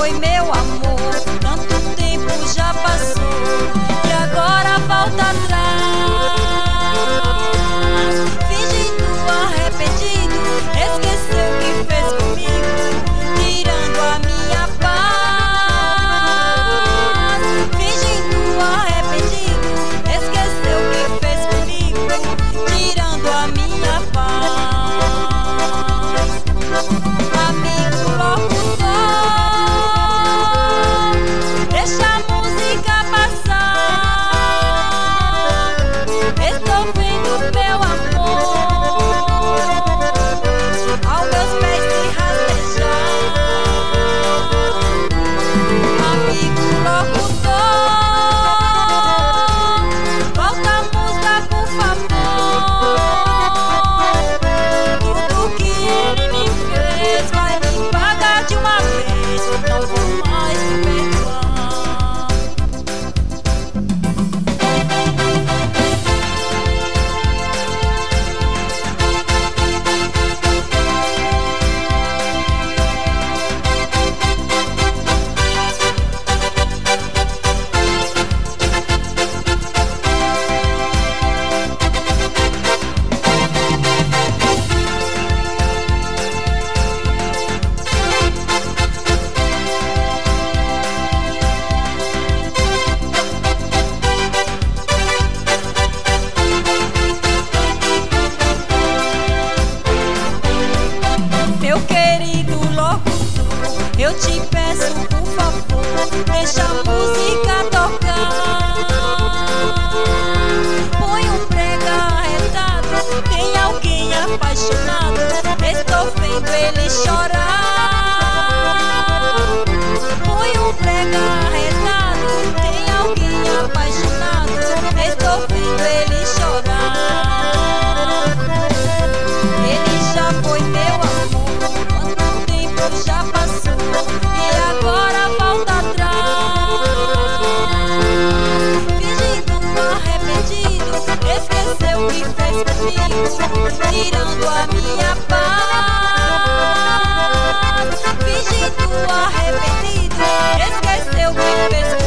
foi meu amor, tanto tempo já passou e agora volta atrás. Fingindo arrependido, esqueceu o que fez comigo, tirando a minha paz. Fingindo arrependido, esqueceu o que fez comigo, tirando a minha paz. Amigo locutor, deixa a música passar. Estou vendo meu amor aos meus pés se rastejar. Amigo locutor, volta a música por favor. Tudo que ele me fez vai me pagar de uma vez, não vou mais me perdoar. Meu querido locutor, eu te peço por favor, deixa a música tocar. Põe um prega arretado, tem alguém apaixonado, estou vendo ele chorar. Põe um prega arretado, tem alguém apaixonado, estou vendo ele chorar. Ele já foi meu amor, quanto tempo já passou e agora volta atrás. Fingindo arrependido, esqueceu o que fez comigo, tirando a minha paz. Fingindo arrependido, esqueceu o que fez comigo,